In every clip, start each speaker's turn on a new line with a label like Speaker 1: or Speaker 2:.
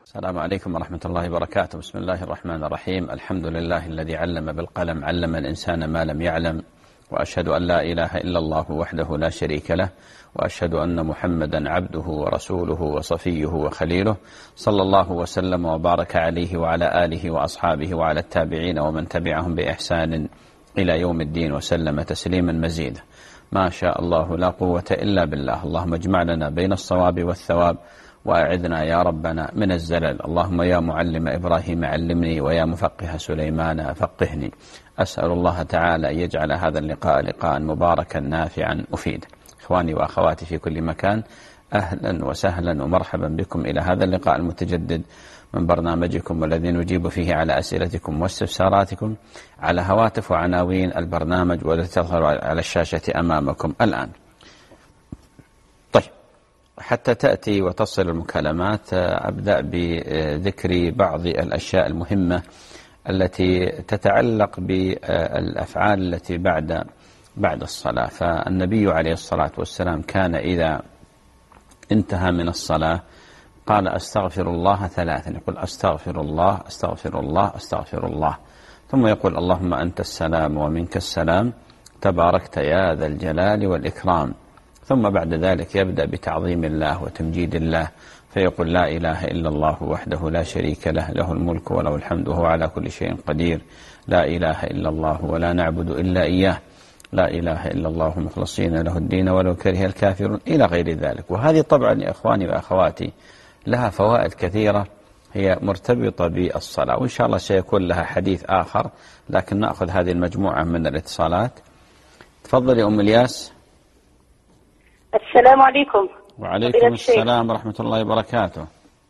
Speaker 1: السلام عليكم ورحمة الله وبركاته. بسم الله الرحمن الرحيم. الحمد لله الذي علم بالقلم، علم الإنسان ما لم يعلم، وأشهد أن لا إله إلا الله وحده لا شريك له، وأشهد أن محمدا عبده ورسوله وصفيه وخليله، صلى الله وسلم وبارك عليه وعلى آله وأصحابه وعلى التابعين ومن تبعهم بإحسان إلى يوم الدين وسلم تسليما مزيدا. ما شاء الله لا قوة إلا بالله. اللهم اجمع لنا بين الصواب والثواب، وأعذنا يا ربنا من الزلل. اللهم يا معلم إبراهيم علمني، ويا مفقه سليمان فقهني. أسأل الله تعالى أن يجعل هذا اللقاء لقاء مباركا نافعا مفيدا. إخواني وأخواتي في كل مكان، أهلا وسهلا ومرحبا بكم إلى هذا اللقاء المتجدد من برنامجكم، والذي نجيب فيه على أسئلتكم واستفساراتكم على هواتف وعناوين البرنامج والتي تظهر على الشاشة أمامكم الآن. طيب، حتى تأتي وتصل المكالمات أبدأ بذكر بعض الأشياء المهمة التي تتعلق بالأفعال التي بعد الصلاة. فالنبي عليه الصلاة والسلام كان إذا انتهى من الصلاة قال أستغفر الله ثلاثا، يقول أستغفر الله أستغفر الله أستغفر الله، ثم يقول اللهم أنت السلام ومنك السلام تباركت يا ذا الجلال والإكرام، ثم بعد ذلك يبدأ بتعظيم الله وتمجيد الله، فيقول لا إله إلا الله وحده لا شريك له، له الملك وله الحمد وهو على كل شيء قدير، لا إله إلا الله ولا نعبد إلا إياه، لا إله إلا الله مخلصين له الدين ولو كره الكافرون، إلى غير ذلك. وهذه طبعا يا إخواني وأخواتي لها فوائد كثيرة هي مرتبطة بالصلاة، وإن شاء الله سيكون لها حديث آخر، لكن نأخذ هذه المجموعة من الاتصالات. تفضل يا أم الياس.
Speaker 2: السلام عليكم.
Speaker 1: وعليكم السلام ورحمة الله وبركاته.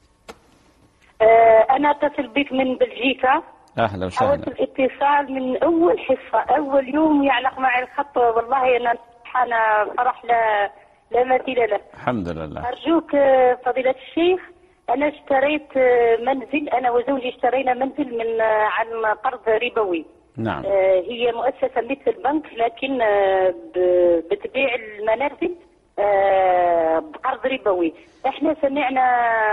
Speaker 2: أنا أتصل بك من بلجيكا.
Speaker 1: أهلا وسهلا.
Speaker 2: حاولت الاتصال من أول حصة، أول يوم يعلق معي الخط، والله أنا فرح لا مثيل له.
Speaker 1: الحمد لله.
Speaker 2: أرجوك فضيلة الشيخ، أنا اشتريت منزل، أنا وزوجي اشترينا منزل عن قرض ربوي.
Speaker 1: نعم.
Speaker 2: هي مؤسسة مثل البنك، لكن بتبيع المنازل بقرض ربوي. احنا سمعنا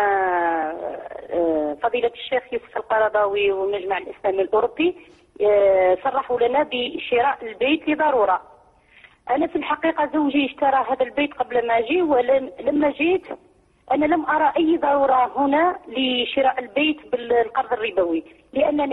Speaker 2: فضيلة الشيخ يوسف القرضاوي والمجمع الإسلامي الأوروبي صرحوا لنا بشراء البيت لضرورة. أنا في الحقيقة زوجي اشترى هذا البيت قبل ما أجي، ولما جيت أنا لم أرى أي ضرورة هنا لشراء البيت بالقرض الربوي، لأننا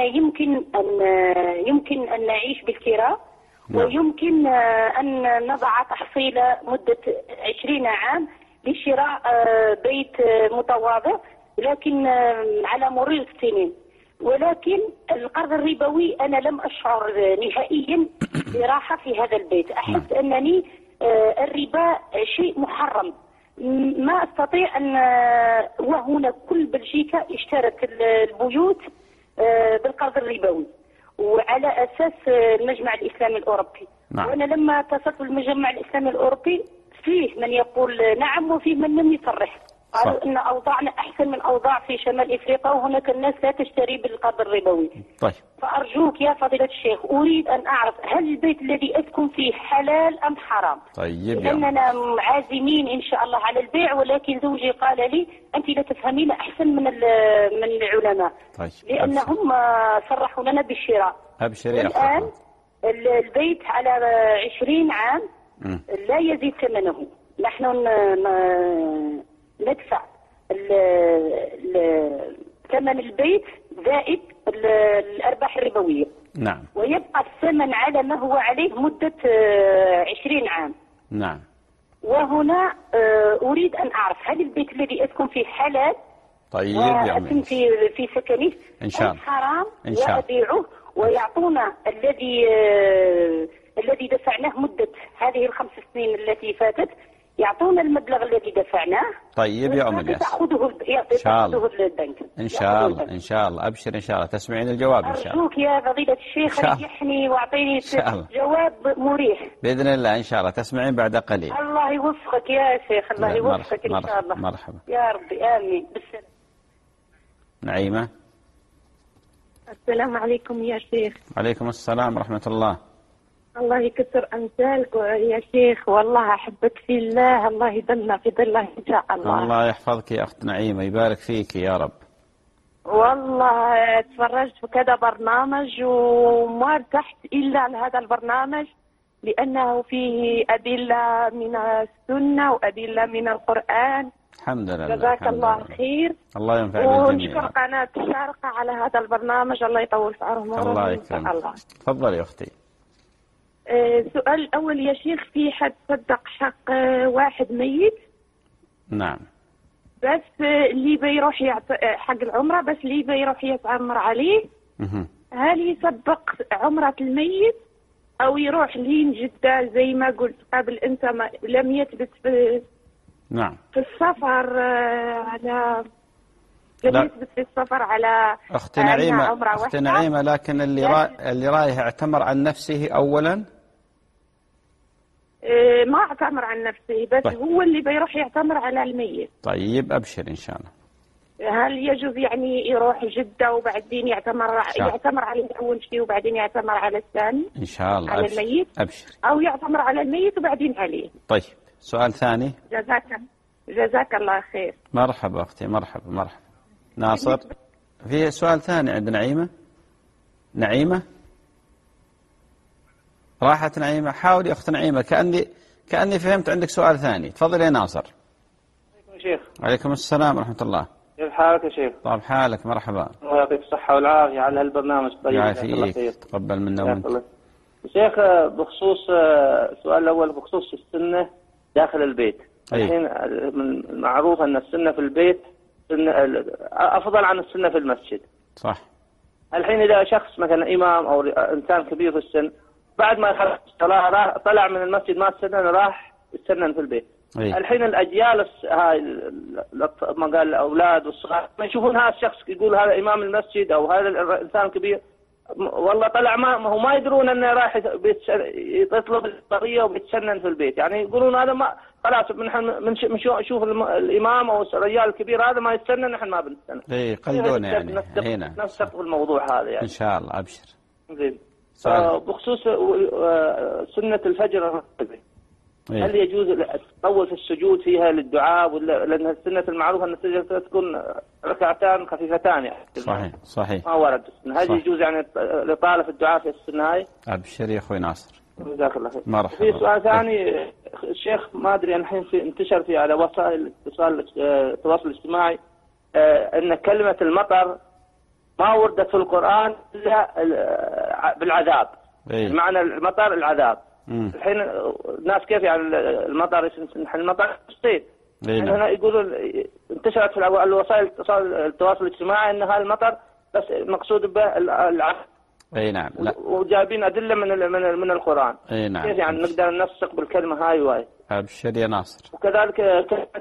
Speaker 2: يمكن أن نعيش بالكراء، ويمكن أن نضع تحصيلة مدة 20 عام لشراء بيت متواضع، لكن على مرور السنين. ولكن القرض الربوي أنا لم أشعر نهائيا براحة في هذا البيت. أحس أنني الربا شيء محرم، ما أستطيع أن، وهنا كل بلجيكا اشترت البيوت بالقرض الربوي وعلى أساس المجمع الإسلامي الأوروبي.
Speaker 1: نعم.
Speaker 2: وأنا لما اتصلت بالمجمع الإسلامي الأوروبي فيه من يقول نعم وفيه من لم يصرح، قالوا إن أوضاعنا أحسن من أوضاع في شمال إفريقيا، وهناك الناس لا تشتري بالقرض الربوي.
Speaker 1: طيب.
Speaker 2: فأرجوك يا فضيلة الشيخ، أريد أن أعرف هل البيت الذي أسكن فيه حلال أم حرام؟
Speaker 1: طيب.
Speaker 2: لأننا عازمين إن شاء الله على البيع، ولكن زوجي قال لي أنت لا تفهمين أحسن من العلماء.
Speaker 1: طيب.
Speaker 2: لأنهم صرحوا لنا بالشراء.
Speaker 1: أبشري.
Speaker 2: الآن البيت على 20 عام لا يزيد ثمنه، نحن ندفع ثمن البيت زائد الأرباح الربوية.
Speaker 1: نعم.
Speaker 2: ويبقى الثمن على ما هو عليه مدة 20 عام.
Speaker 1: نعم.
Speaker 2: وهنا أريد أن أعرف هل البيت الذي أسكن فيه حلال؟
Speaker 1: طيب.
Speaker 2: وأسكن في سكنه
Speaker 1: إن شاء الله.
Speaker 2: حرام
Speaker 1: إن شاء الله.
Speaker 2: وأبيعه ويعطونا الذي دفعناه مدة هذه ال5 سنين التي فاتت، يعطونا المبلغ الذي دفعناه.
Speaker 1: طيب يا أم الياس.
Speaker 2: تأخذه البنك.
Speaker 1: إن شاء الله. إن شاء الله. أبشر إن شاء الله. تسمعين الجواب إن شاء الله.
Speaker 2: أرجوك يا فضيلة الشيخ ريحني واعطيني جواب مريح
Speaker 1: بإذن الله. إن شاء الله تسمعين بعد قليل.
Speaker 2: الله يوفقك يا شيخ، الله يوفقك إن شاء الله.
Speaker 1: مرحبا.
Speaker 2: يا ربي آمين. بالسلام.
Speaker 1: نعيمة.
Speaker 3: السلام عليكم يا شيخ.
Speaker 1: عليكم السلام ورحمة الله.
Speaker 3: الله يكثر أمثالك يا شيخ، والله أحبك في الله، الله يضلنا في ظله إن شاء الله.
Speaker 1: الله يحفظك يا أخت نعيمة، يبارك فيك يا رب.
Speaker 3: والله تفرجت في كذا برنامج وما ارتحت إلا لهذا البرنامج، لأنه فيه أدلة من السنة وأدلة من القرآن.
Speaker 1: الحمد لله.
Speaker 3: جزاك الله خير.
Speaker 1: الله ينفع بالجميع.
Speaker 3: ونشكر قناة الشارقة على هذا البرنامج، الله يطول في عمرهم.
Speaker 1: الله يكرمك. تفضلي يا أختي.
Speaker 3: السؤال الأول يا شيخ، في حد صدق حق واحد ميت؟
Speaker 1: نعم.
Speaker 3: بس اللي بيروح حق العمرة، بس اللي بيروح يتعمر عليه، هل يسبق عمرة الميت أو يروح لين جدة زي ما قلت قبل أنت، ما لم يثبت في
Speaker 1: نعم
Speaker 3: في السفر على لم يثبت في السفر على
Speaker 1: أختي نعيمة. أختي نعيمة، لكن اللي رايح اعتمر عن نفسه أولا؟
Speaker 3: ما اعتمر عن نفسه، بس طيب. هو اللي بيروح يعتمر على الميت.
Speaker 1: طيب أبشر إن شاء الله.
Speaker 3: هل يجوز يعني يروح جدة وبعدين يعتمر على الأول شيء وبعدين يعتمر على الثاني
Speaker 1: إن شاء الله؟
Speaker 3: على الميت.
Speaker 1: أبشر.
Speaker 3: أو يعتمر على الميت وبعدين عليه.
Speaker 1: طيب سؤال ثاني.
Speaker 3: جزاك الله خير.
Speaker 1: مرحبا أختي، مرحبا. ناصر، في سؤال ثاني عند نعيمة. راحت نعيمة. حاولي أخت نعيمة، كأني فهمت عندك سؤال ثاني. تفضل يا ناصر.
Speaker 4: عليكم شيخ.
Speaker 1: عليكم السلام ورحمة الله.
Speaker 4: كيف حالك يا شيخ؟
Speaker 1: طيب حالك، مرحبا.
Speaker 4: الله يعطيك الصحة والعافية على هالبرنامج الطيب.
Speaker 1: يعافيك، تقبل منا ومنك.
Speaker 4: شيخ، بخصوص السؤال الأول بخصوص السنة داخل البيت. الحين من المعروف أن السنة في البيت أفضل عن السنة في المسجد.
Speaker 1: صح. الحين
Speaker 4: إذا شخص مثلا إمام أو إنسان كبير في السن بعد ما يخلص الصلاة طلع من المسجد ما تسنن راح يتسنن في البيت. الحين الأجيال هاي ما قال الأولاد والصغار ما يشوفون هذا الشخص يقول هذا إمام المسجد أو هذا الإنسان كبير، والله طلع ما يدرون أنه راح يطلب القضية وبيتسنن في البيت. يعني يقولون هذا ما خلاص نشوف الإمام أو الرجال الكبير هذا ما يتسنن نحن ما بنتسنن.
Speaker 1: يقلدون يعني.
Speaker 4: نفسق الموضوع هذا يعني.
Speaker 1: إن شاء الله أبشر.
Speaker 4: زين. بخصوص سنة الفجر هل يجوز تطول في السجود فيها للدعاء ولا لأن السنة المعروفة أن السجدة تكون ركعتان خفيفتان يعني.
Speaker 1: صحيح.
Speaker 4: ما ورد. هل يجوز يعني الإطالة في الدعاء في السنة هاي؟
Speaker 1: أبشر يا أخوي ناصر.
Speaker 4: جزاك الله خير.
Speaker 1: مرحبا.
Speaker 4: في سؤال ثاني الشيخ، ما أدري الحين انتشر في على وسائل التواصل الاجتماعي أن كلمة المطر ما وردت في القرآن إلا بالعذاب. معنى المطر العذاب. الحين الناس كيف يعني المطر الصيد. هنا يقولون انتشرت في الوسائل التواصل الاجتماعي ان هذا المطر بس مقصود به العذاب.
Speaker 1: اي نعم.
Speaker 4: وجايبين ادله من القرآن.
Speaker 1: اي نعم.
Speaker 4: كيف يعني نقدر ننسق بالكلمه هاي واي؟
Speaker 1: ابشر يا ناصر.
Speaker 4: وكذلك كلمه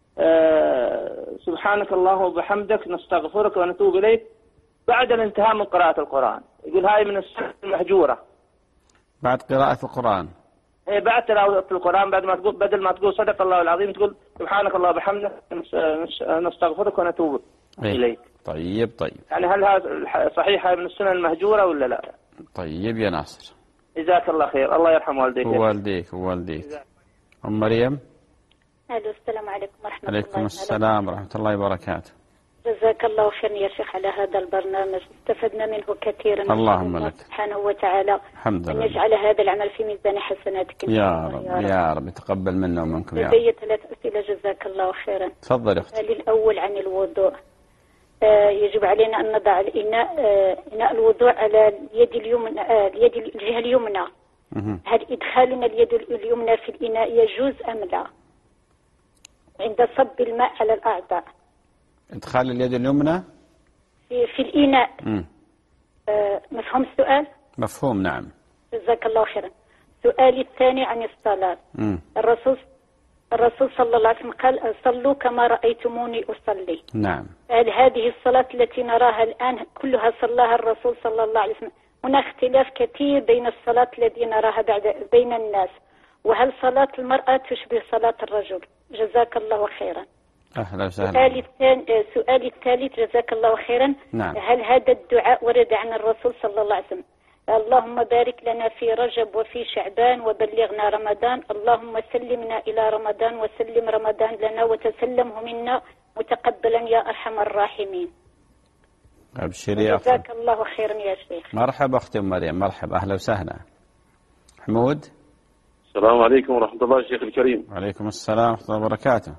Speaker 4: سبحانك اللهم وبحمدك نستغفرك ونتوب اليك بعد الانتهاء من قراءة القرآن. يقول هاي من السنة المهجورة. بعد قراءة القرآن. إيه بعد تلاوة القرآن بعد ما تقول بدل ما تقول صدق الله العظيم تقول سبحانك الله وبحمدك نستغفرك ونتوب إليك. طيب. يعني هل هذا صحيح هاي من السنة المهجورة ولا لا؟ طيب يا ناصر. جزاك الله خير. الله يرحم والديك. ووالديك. أم مريم.
Speaker 5: ألو السلام عليكم ورحمة الله.
Speaker 1: عليكم السلام ورحمة الله وبركاته.
Speaker 5: جزاك الله خيرا يا شيخ على هذا البرنامج، استفدنا منه كثيرا.
Speaker 1: اللهم لك.
Speaker 5: سبحانه وتعالى.
Speaker 1: الحمد لله.
Speaker 5: أن يجعل هذا العمل في ميزان حسناتكم.
Speaker 1: يا رب تقبل منا ومنكم يا رب.
Speaker 5: لدي 3 أسئلة جزاك الله خيرا.
Speaker 1: تفضل أختي.
Speaker 5: السؤال الأول عن الوضوء. يجب علينا أن نضع إناء الوضوء على اليد اليمنى، الجهة اليمنى. هل إدخالنا اليد اليمنى في الإناء يجوز أم لا؟ عند صب الماء على الأعضاء.
Speaker 1: إدخال اليد اليمنى
Speaker 5: في الإناء. مفهوم السؤال؟
Speaker 1: مفهوم نعم.
Speaker 5: جزاك الله خيرا. سؤالي الثاني عن الصلاة. الرسول صلى الله عليه وسلم قال صلوا كما رأيتموني أصلي. نعم. هل هذه الصلاة التي نراها الآن كلها صلاها الرسول صلى الله عليه وسلم؟ هناك اختلاف كثير بين الصلاة التي نراها بين الناس، وهل صلاة المرأة تشبه صلاة الرجل؟ جزاك الله خيرا.
Speaker 1: أهلا وسهلا.
Speaker 5: سؤالي الثالث جزاك الله خيرا.
Speaker 1: نعم.
Speaker 5: هل هذا الدعاء ورد عن الرسول صلى الله عليه وسلم؟ اللهم بارك لنا في رجب وفي شعبان وبلغنا رمضان، اللهم سلمنا إلى رمضان وسلم رمضان لنا وتسلمه منا متقبلا يا أرحم الراحمين.
Speaker 1: أبشري يا أختي.
Speaker 5: جزاك الله خيرا يا شيخ.
Speaker 1: مرحبا أختي أم مريم، مرحبا، أهلا وسهلا. حمود.
Speaker 6: السلام عليكم ورحمة الله الشيخ الكريم.
Speaker 1: وعليكم السلام ورحمة الله وبركاته.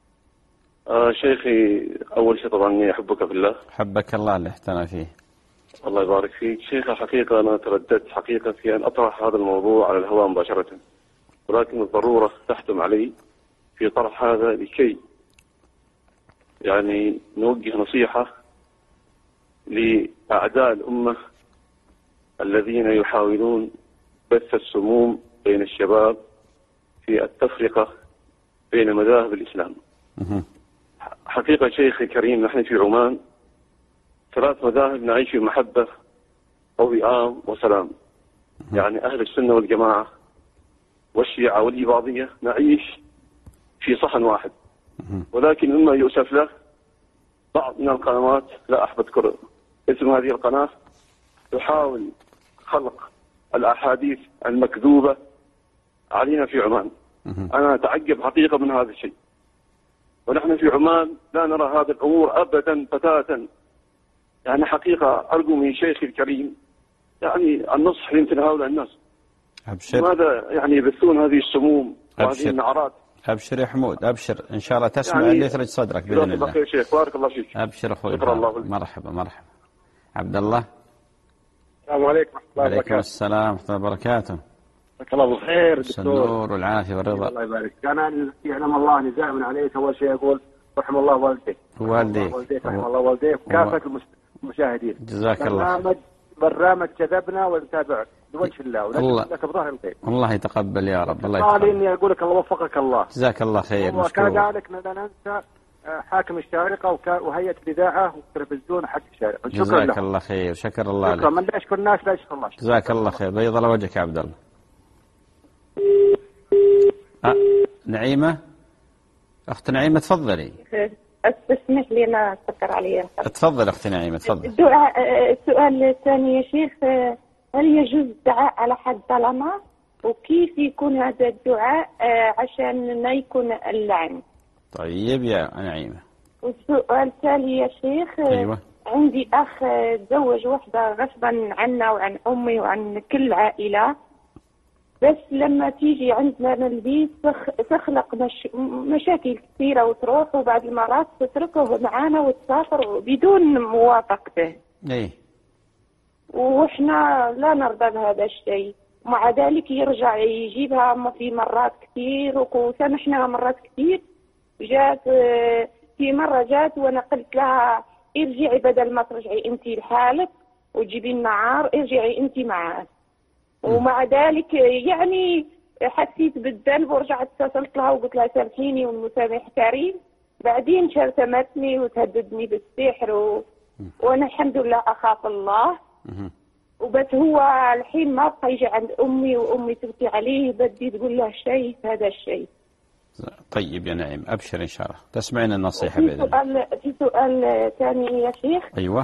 Speaker 6: شيخي، أول شيء طبعا إني أحبك في الله.
Speaker 1: حبك الله اللي احتنى فيه.
Speaker 6: الله يبارك فيك. شيخ الحقيقة أنا ترددت حقيقة في أن أطرح هذا الموضوع على الهواء مباشرة، ولكن الضرورة تحتم علي في طرح هذا لكي يعني نوجه نصيحة لأعداء الأمة الذين يحاولون بث السموم بين الشباب في التفرقة بين مذاهب الإسلام. حقيقة شيخي الكريم، نحن في عمان 3 مذاهب نعيش في محبة ووئام وسلام، يعني أهل السنة والجماعة والشيعة والإباضية نعيش في صحن واحد. ولكن مما يؤسف له بعض من القنوات، لا أحب أذكر اسم هذه القناة، تحاول خلق الأحاديث المكذوبة علينا في عمان. أنا أتعجب حقيقة من هذا الشيء، ونحن في عمان لا نرى هذه الأمور أبدا بتاتا. يعني حقيقة أرجو من شيخي الكريم يعني النصح يمكن هؤلاء الناس.
Speaker 1: أبشر.
Speaker 6: ماذا يعني يبثون هذه السموم وهذه النعرات؟
Speaker 1: أبشر يا حمود، أبشر، إن شاء الله تسمع اللي يثلج صدرك بإذن الله.
Speaker 6: يا شيخ، بارك الله فيك.
Speaker 1: أبشر أخوي. مرحبا مرحبا. عبد الله.
Speaker 7: السلام عليكم ورحمة الله وبركاته.
Speaker 1: وعليكم السلام ورحمة الله وبركاته.
Speaker 7: جزاك الله بالخير دكتور.
Speaker 1: النور والعافية والرضا.
Speaker 7: الله يبارك. أنا يعلم الله أني دائما عليك أول شيء أقول رحم الله والديك.
Speaker 1: والديك.
Speaker 7: رحم الله والديك وكافة المشاهدين.
Speaker 1: جزاك الله.
Speaker 7: برنامج كذبنا ونتابع بوجه الله ونجد لك بظهر الخير.
Speaker 1: الله يتقبل يا رب. الله
Speaker 7: يتقبل. إني أقول لك الله وفقك الله.
Speaker 1: جزاك الله خير.
Speaker 7: وكذلك لا ننسى حاكم الشارقة وهيئة الإذاعة والتلفزيون حق الشارقة.
Speaker 1: جزاك الله خير. شكر الله لك.
Speaker 7: من لا يشكر الناس لا يشكر الله.
Speaker 1: جزاك الله خير. بيض الله وجهك يا عبد الله. نعيمة، أخت نعيمة تفضلي.
Speaker 3: تسمح لي أنا أسكر عليها.
Speaker 1: تفضل أخت نعيمة تفضل.
Speaker 3: السؤال الثاني يا شيخ، هل يجوز الدعاء على حد ظلمة؟ وكيف يكون هذا الدعاء عشان ما يكون اللعن؟
Speaker 1: طيب يا نعيمة.
Speaker 3: والسؤال التالي يا شيخ.
Speaker 1: أيوة.
Speaker 3: عندي أخ تزوج واحدة غصبا عنا وعن أمي وعن كل العائلة، بس لما تيجي عندنا البيت تخلق مشاكل كثيرة وتروح، وبعد المرات تتركه معانا وتسافر بدون موافقته.
Speaker 1: ايه.
Speaker 3: وإحنا لا نرضى بهذا الشيء، ومع ذلك يرجع يجيبها في مرات كثير وسامحنا مرات كثير. جات في مرة جات وأنا قلت لها ارجعي، بدل ما ترجعي أنت لحالك وتجيبي النعار ارجعي أنت معاه. ومع ذلك يعني حسيت بالذنب ورجعت اتصلت لها وقلت لها سامحيني والمسامح كريم. بعدين شتمتني وتهددني بالسحر وانا الحمد لله اخاف الله. وبس هو الحين ما بقى يجي عند امي وامي تبكي عليه، بدي تقول له شيء هذا الشيء.
Speaker 1: طيب يا نعيم، ابشر ان شاء الله تسمعين النصيحه باذن الله.
Speaker 3: في سؤال ثاني يا شيخ.
Speaker 1: ايوه.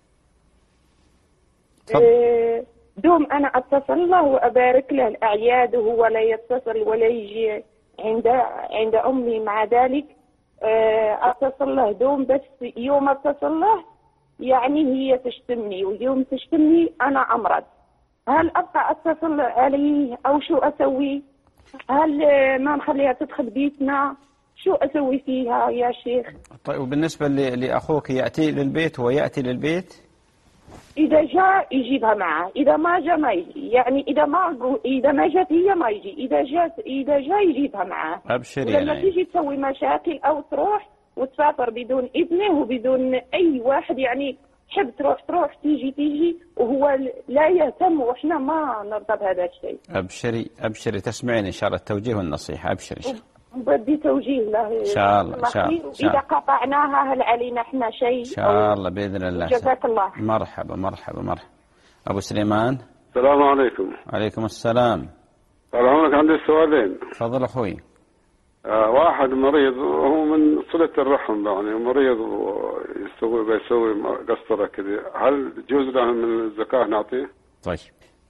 Speaker 3: دوم أنا أتصل له وأبارك له الأعياد وهو لا يتصل ولا يجي عند أمي. مع ذلك أتصل له دوم، بس يوم أتصل له يعني هي تشتمني، ويوم تشتمني أنا أمرض. هل أبقى أتصل عليه أو شو أسوي؟ هل ما نخليها تدخل بيتنا؟ شو أسوي فيها يا شيخ؟
Speaker 1: طيب، وبالنسبة لأخوك يأتي للبيت، هو يأتي للبيت؟
Speaker 3: إذا جاء يجيبها معه، إذا ما جاء ما يجي. يعني إذا ما جات هي ما يجي، إذا جاء يجيبها معه.
Speaker 1: أبشري.
Speaker 3: لما تيجي تسوي مشاكل أو تروح وتسافر بدون إذنه وبدون أي واحد، يعني تحب تروح تيجي وهو لا يهتم، وإحنا ما نرضى بهذا الشيء.
Speaker 1: أبشري تسمعين إن شاء الله التوجيه والنصيحة. أبشري إن شاء الله.
Speaker 3: بدي توجيه له
Speaker 1: إن شاء الله.
Speaker 3: إذا قطعناها هل علينا إحنا شيء؟
Speaker 1: إن شاء الله بإذن الله.
Speaker 3: جزاك الله.
Speaker 1: مرحبا. أبو سليمان.
Speaker 8: السلام عليكم.
Speaker 1: عليكم السلام.
Speaker 8: طال عمرك، عندي سؤالين.
Speaker 1: تفضل أخوي.
Speaker 8: واحد مريض وهو من صلة الرحم، يعني مريض بيسوي قسطرة كذا، هل يجوز له من الزكاة نعطيه؟
Speaker 1: طيب.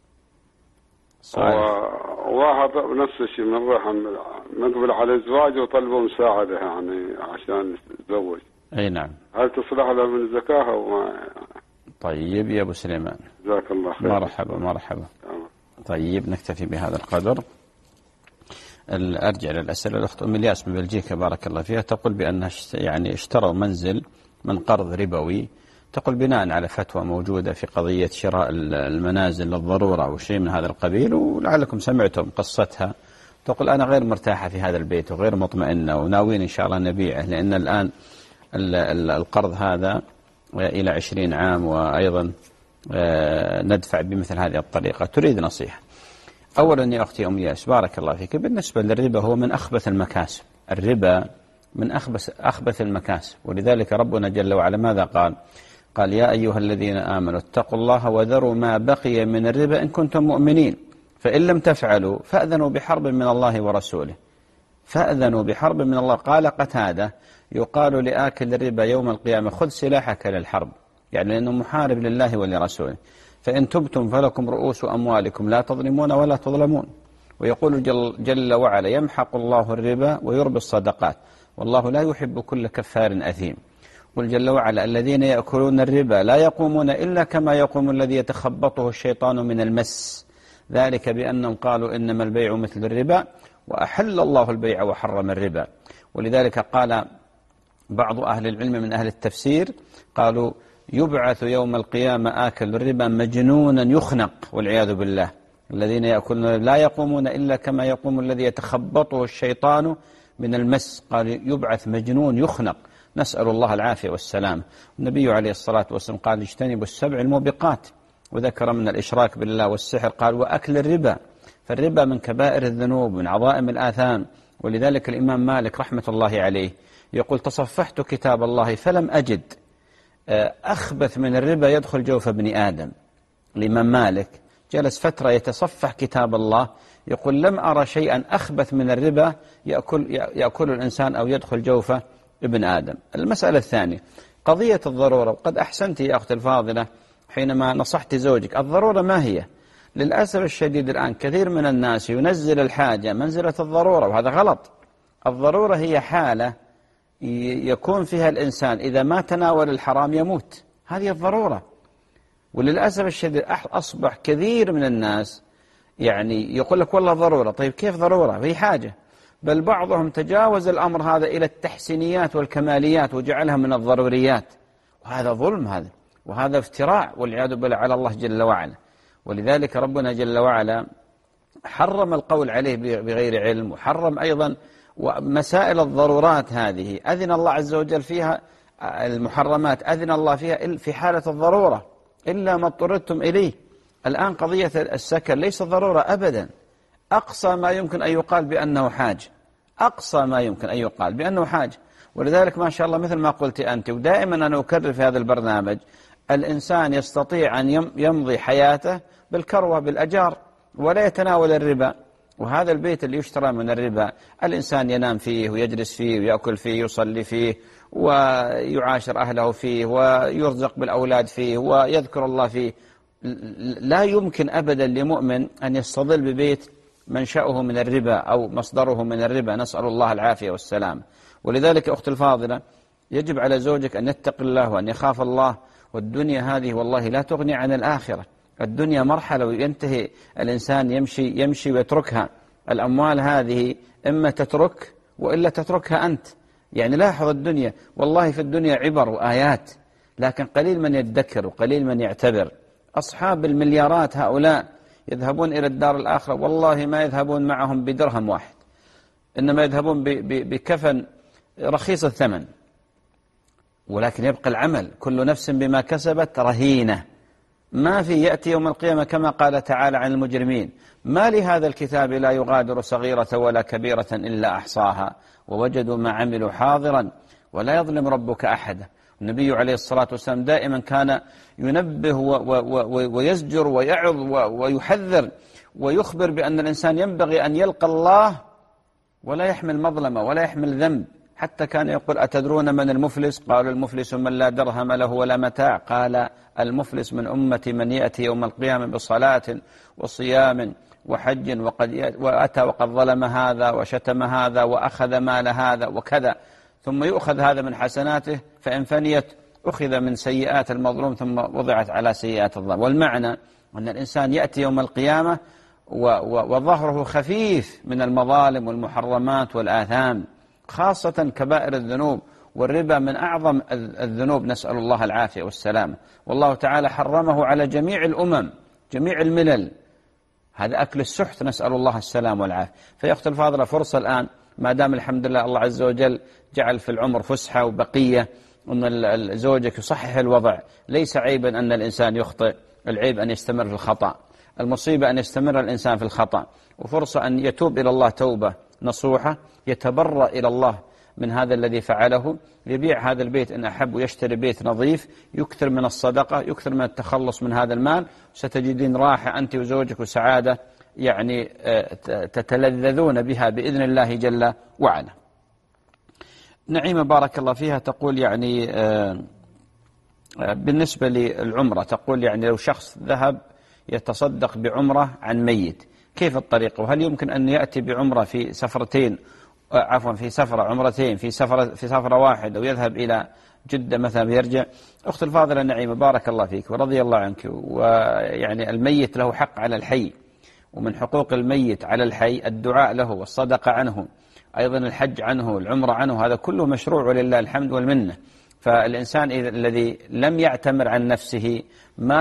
Speaker 8: واحد نفس الشيء من الرحم مقبل على الزواج وطلبوا مساعدة يعني عشان يتزوج.
Speaker 1: أي نعم.
Speaker 8: هل تصلح له من الزكاة أو ما؟
Speaker 1: طيب يا أبو سليمان،
Speaker 8: جزاك الله خير.
Speaker 1: مرحبا. طيب نكتفي بهذا القدر. أرجع للأسئلة. الأخت أم الياس من بلجيكا بارك الله فيها تقول بأنها يعني اشتروا منزل من قرض ربوي، تقول بناء على فتوى موجودة في قضية شراء المنازل للضرورة أو شيء من هذا القبيل، ولعلكم سمعتم قصتها. تقول أنا غير مرتاحة في هذا البيت وغير مطمئنة وناوين إن شاء الله نبيعه، لأن الآن القرض هذا إلى 20 عام وأيضا ندفع بمثل هذه الطريقة. تريد نصيحة. أولا يا أختي أم ياس بارك الله فيك، بالنسبة للربا هو من أخبث المكاسب، الربا من أخبث المكاسب، ولذلك ربنا جل وعلا ماذا قال يا أيها الذين آمنوا اتقوا الله وذروا ما بقي من الربا إن كنتم مؤمنين، فإن لم تفعلوا فأذنوا بحرب من الله ورسوله. فأذنوا بحرب من الله. قال قتادة يقال لآكل الربا يوم القيامة خذ سلاحك للحرب، يعني لأنه محارب لله ولرسوله. فإن تبتم فلكم رؤوس أموالكم لا تظلمون ولا تظلمون. ويقول جل وعلا يمحق الله الربا ويربي الصدقات والله لا يحب كل كفار أثيم. قل جل وعلا الذين يأكلون الربا لا يقومون إلا كما يقوم الذي يتخبطه الشيطان من المس، ذلك بأنهم قالوا إنما البيع مثل الربا وأحل الله البيع وحرم الربا. ولذلك قال بعض أهل العلم من أهل التفسير قالوا يبعث يوم القيامة آكل الربا مجنونا يخنق والعياذ بالله. الذين يأكلون لا يقومون إلا كما يقوم الذي يتخبطه الشيطان من المس، قال يبعث مجنون يخنق، نسأل الله العافية والسلام. النبي عليه الصلاة والسلام قال اجتنبوا السبع الموبقات، وذكر من الإشراك بالله والسحر قال وأكل الربا. فالربا من كبائر الذنوب من عظائم الآثام. ولذلك الإمام مالك رحمة الله عليه يقول تصفحت كتاب الله فلم أجد أخبث من الربا يدخل جوف ابن آدم. الإمام مالك جلس فترة يتصفح كتاب الله يقول لم أرى شيئا أخبث من الربا يأكل الإنسان أو يدخل جوف ابن آدم. المسألة الثانية قضية الضرورة، وقد أحسنت يا أختي الفاضلة حينما نصحت زوجك. الضرورة ما هي؟ للأسف الشديد الآن كثير من الناس ينزل الحاجة منزلة الضرورة، وهذا غلط. الضرورة هي حالة يكون فيها الإنسان إذا ما تناول الحرام يموت، هذه الضرورة. وللأسف الشديد أصبح كثير من الناس يعني يقول لك والله ضرورة. طيب كيف ضرورة؟ هي حاجة. بل بعضهم تجاوز الأمر هذا إلى التحسينيات والكماليات وجعلها من الضروريات، وهذا ظلم هذا، وهذا افتراء والعياذ بالله على الله جل وعلا. ولذلك ربنا جل وعلا حرم القول عليه بغير علم، وحرم أيضا ومسائل الضرورات هذه أذن الله عز وجل فيها، المحرمات أذن الله فيها في حالة الضرورة إلا ما اضطررتم إليه. الآن قضية السكن ليس ضرورة أبدا، أقصى ما يمكن أن يقال بأنه حاجة، أقصى ما يمكن أن يقال بأنه حاجة. ولذلك ما شاء الله مثل ما قلت أنت، ودائما أنا أكرر في هذا البرنامج، الإنسان يستطيع أن يمضي حياته بالكروة بالأجار ولا يتناول الربا. وهذا البيت اللي يشترى من الربا الإنسان ينام فيه ويجلس فيه ويأكل فيه ويصلي فيه ويعاشر أهله فيه ويرزق بالأولاد فيه ويذكر الله فيه. لا يمكن أبدا لمؤمن أن يستظل ببيت منشأه من الربا أو مصدره من الربا، نسأل الله العافية والسلام. ولذلك أختي الفاضلة يجب على زوجك أن يتقي الله وأن يخاف الله. والدنيا هذه والله لا تغني عن الآخرة. الدنيا مرحلة وينتهي الإنسان يمشي ويتركها. الأموال هذه إما تترك وإلا تتركها أنت. يعني لاحظ الدنيا، والله في الدنيا عبر وآيات، لكن قليل من يدكر وقليل من يعتبر. أصحاب المليارات هؤلاء يذهبون إلى الدار الآخرة والله ما يذهبون معهم بدرهم واحد، إنما يذهبون بكفن رخيص الثمن. ولكن يبقى العمل، كل نفس بما كسبت رهينة. ما في يأتي يوم القيامة كما قال تعالى عن المجرمين ما لهذا الكتاب لا يغادر صغيرة ولا كبيرة إلا أحصاها ووجدوا ما عملوا حاضرا ولا يظلم ربك أحدا. النبي عليه الصلاة والسلام دائما كان ينبه ويزجر ويعظ ويحذر ويخبر بأن الإنسان ينبغي أن يلقى الله ولا يحمل مظلمة ولا يحمل ذنب. حتى كان يقول أتدرون من المفلس؟ قالوا المفلس من لا درهم له ولا متاع. قال المفلس من أمتي من يأتي يوم القيامة بصلاة وصيام وحج وأتى وقد ظلم هذا وشتم هذا وأخذ مال هذا وكذا، ثم يؤخذ هذا من حسناته فإن فنيت أخذ من سيئات المظلوم ثم وضعت على سيئات الظالم. والمعنى أن الإنسان يأتي يوم القيامة وظهره خفيف من المظالم والمحرمات والآثام، خاصة كبائر الذنوب، والربا من أعظم الذنوب، نسأل الله العافية والسلامة. والله تعالى حرمه على جميع الأمم، جميع الملل، هذا أكل السحت، نسأل الله السلام والعافية. فيا أختي الفاضلة، فرصة الآن ما دام الحمد لله الله عز وجل جعل في العمر فسحة وبقية، أن زوجك يصحح الوضع، ليس عيبا أن الإنسان يخطئ، العيب أن يستمر في الخطأ، المصيبة أن يستمر الإنسان في الخطأ، وفرصة أن يتوب إلى الله توبة نصوحة، يتبرأ إلى الله من هذا الذي فعله، يبيع هذا البيت إن أحب ويشتري بيت نظيف، يكثر من الصدقة، يكثر من التخلص من هذا المال، ستجدين راحة أنت وزوجك وسعادة يعني تتلذذون بها بإذن الله جل وعلا. نعيمة بارك الله فيها تقول يعني بالنسبة للعمرة، تقول يعني لو شخص ذهب يتصدق بعمرة عن ميت، كيف الطريقة؟ وهل يمكن أن يأتي بعمرة في سفرتين، عفوا في سفرة عمرتين في سفرة واحدة، ويذهب إلى جدة مثلا ويرجع؟ أخت الفاضلة نعيمة بارك الله فيك ورضي الله عنك، ويعني الميت له حق على الحي، ومن حقوق الميت على الحي الدعاء له والصدقة عنه، أيضا الحج عنه، العمرة عنه، هذا كله مشروع ولله الحمد والمنة. فالإنسان الذي لم يعتمر عن نفسه ما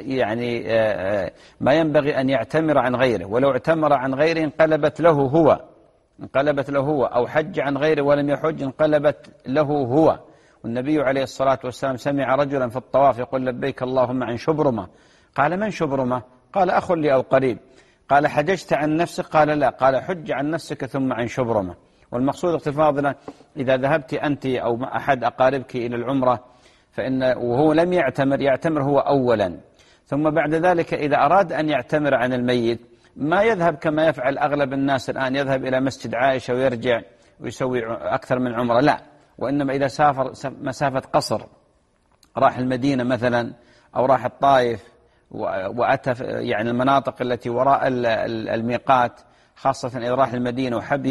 Speaker 1: ينبغي أن يعتمر عن غيره، ولو اعتمر عن غيره انقلبت له هو، أو حج عن غيره ولم يحج انقلبت له هو. والنبي عليه الصلاة والسلام سمع رجلا في الطواف يقول لبيك اللهم عن شبرمة، قال من شبرمة؟ قال أخ لي أو قريب. قال حججت عن نفسك؟ قال لا. قال حج عن نفسك ثم عن شبرمة. والمقصود أختي الفاضلة إذا ذهبت أنت أو أحد أقاربك إلى العمرة وهو لم يعتمر هو أولا، ثم بعد ذلك إذا أراد أن يعتمر عن الميت ما يذهب كما يفعل أغلب الناس الآن، يذهب إلى مسجد عائشة ويرجع ويسوي أكثر من عمرة، لا، وإنما إذا سافر مسافة قصر، راح المدينة مثلا أو راح الطائف وأتى يعني المناطق التي وراء الميقات، خاصة إذا راح المدينة وحب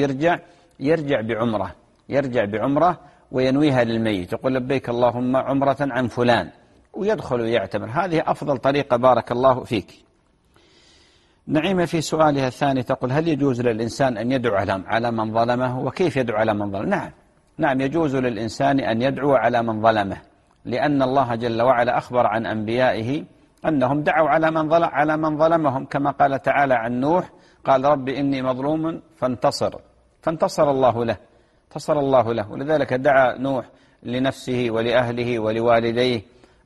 Speaker 1: يرجع بعمرة وينويها للميت، يقول لبيك اللهم عمرة عن فلان، ويدخل ويعتمر. هذه أفضل طريقة بارك الله فيك. نعيمة في سؤالها الثاني تقول هل يجوز للإنسان أن يدعو على من ظلمه، وكيف يدعو على من ظلمه؟ نعم يجوز للإنسان أن يدعو على من ظلمه، لأن الله جل وعلا أخبر عن أنبيائه أنهم دعوا على من ظلمهم، كما قال تعالى عن نوح قال رب إني مظلوم فانتصر الله له، ولذلك دعا نوح لنفسه ولأهله ولوالديه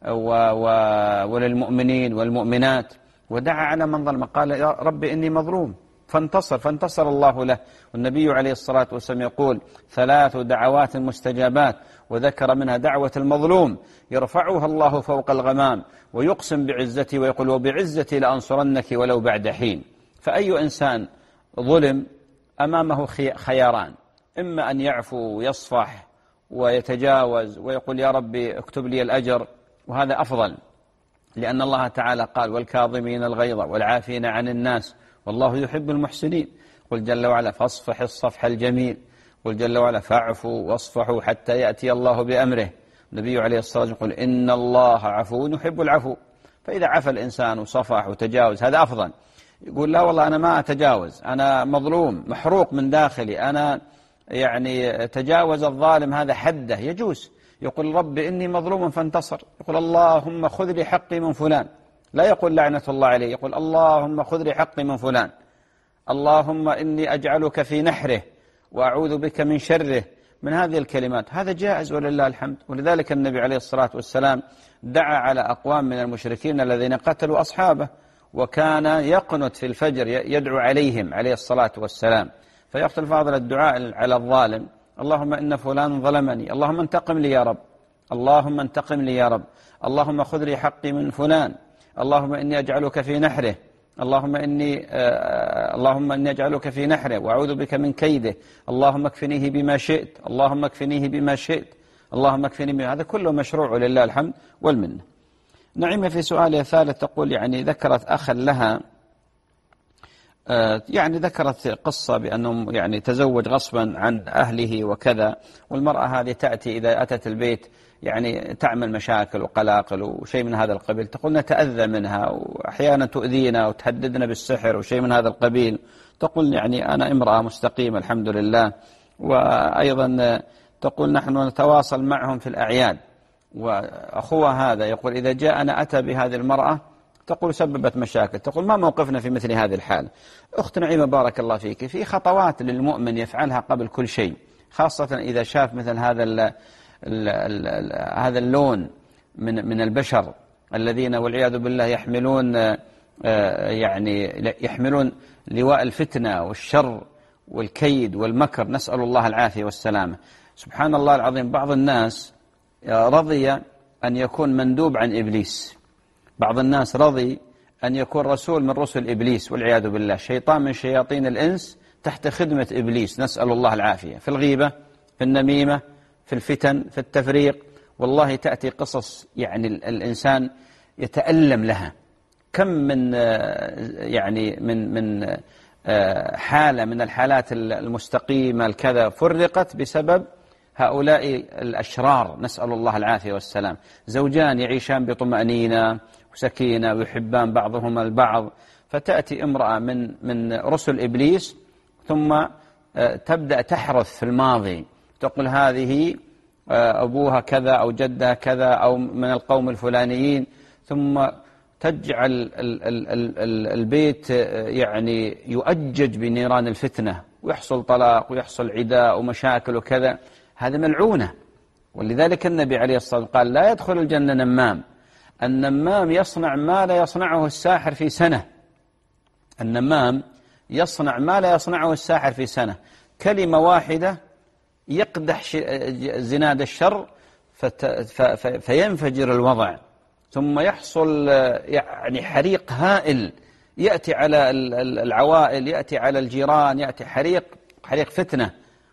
Speaker 1: وللمؤمنين والمؤمنات، ودعا على من ظلم، قال يا رب إني مظلوم فانتصر الله له. والنبي عليه الصلاة والسلام يقول 3 دعوات مستجابات، وذكر منها دعوة المظلوم يرفعها الله فوق الغمام، ويقسم بعزتي ويقول وبعزتي لأنصرنك ولو بعد حين. فأي إنسان ظلم أمامه خياران، إما أن يعفو ويصفح ويتجاوز ويقول يا ربي اكتب لي الأجر، وهذا أفضل، لأن الله تعالى قال والكاظمين الغيظ والعافين عن الناس والله يحب المحسنين. قل جل وعلا فاصفح الصفح الجميل، قل جل وعلا فاعفوا واصفحوا حتى يأتي الله بأمره. النبي عليه الصلاة والسلام يقول إن الله عفو يحب العفو، فإذا عفى الإنسان وصفح وتجاوز هذا أفضل. يقول لا والله أنا ما أتجاوز، أنا مظلوم محروق من داخلي، أنا يعني تجاوز الظالم هذا حده، يجوز. يقول رب إني مظلوم فانتصر، يقول اللهم خذ لي حقي من فلان، لا يقول لعنة الله عليه، يقول اللهم خذ لي حقي من فلان، اللهم إني أجعلك في نحره وأعوذ بك من شره، من هذه الكلمات، هذا جائز ولله الحمد. ولذلك النبي عليه الصلاة والسلام دعا على أقوام من المشركين الذين قتلوا أصحابه، وكان يقنت في الفجر يدعو عليهم عليه الصلاة والسلام. فيأخذ الفاضل الدعاء على الظالم اللهم إن فلان ظلمني، اللهم انتقم لي يا رب، اللهم انتقم لي يا رب، اللهم خذ لي حقي من فلان، اللهم إني أجعلك في نحره، اللهم إني أجعلك في نحره وأعوذ بك من كيده، اللهم اكفنيه بما شئت، اللهم اكفنيه بما شئت، اللهم اكفني بما. هذا كله مشروع ولله الحمد والمنة. نعيمة في سؤالها الثالث تقول يعني ذكرت أخا لها يعني ذكرت قصة بأنه يعني تزوج غصبا عن أهله وكذا، والمرأة هذه تأتي إذا أتت البيت يعني تعمل مشاكل وقلاقل وشيء من هذا القبيل، تقول نتأذى منها وأحيانا تؤذينا وتهددنا بالسحر وشيء من هذا القبيل. تقول يعني أنا امرأة مستقيمة الحمد لله. وأيضا تقول نحن نتواصل معهم في الأعياد، وأخوها هذا يقول إذا جاءنا أتى بهذه المرأة، تقول سببت مشاكل. تقول ما موقفنا في مثل هذه الحال؟ أخت نعيمة بارك الله فيك، في خطوات للمؤمن يفعلها قبل كل شيء، خاصة إذا شاف مثل هذا اللون من البشر الذين والعياذ بالله يحملون لواء الفتنة والشر والكيد والمكر، نسأل الله العافية والسلامة. سبحان الله العظيم، بعض الناس رضي أن يكون مندوب عن إبليس، بعض الناس رضي أن يكون رسول من رسل إبليس والعياذ بالله، شيطان من شياطين الإنس تحت خدمة إبليس، نسأل الله العافية، في الغيبة، في النميمة، في الفتن، في التفريق. والله تأتي قصص يعني الإنسان يتألم لها. كم من حالة من الحالات المستقيمة الكذا فرقت بسبب هؤلاء الأشرار، نسأل الله العافية والسلام. زوجان يعيشان بطمأنينة وسكينة ويحبان بعضهما البعض، فتأتي امرأة من رسل إبليس ثم تبدأ تحرث في الماضي، تقول هذه أبوها كذا أو جدها كذا أو من القوم الفلانيين، ثم تجعل البيت يعني يؤجج بنيران الفتنة، ويحصل طلاق ويحصل عداء ومشاكل وكذا. هذا ملعونة. ولذلك النبي عليه الصلاة والسلام قال لا يدخل الجنة نمام. النمام يصنع ما لا يصنعه الساحر في سنة. النمام يصنع ما لا يصنعه الساحر في سنة. كلمة واحدة يقدح زناد الشر فينفجر الوضع، ثم يحصل يعني حريق هائل يأتي على العوائل، يأتي على الجيران، يأتي حريق فتنة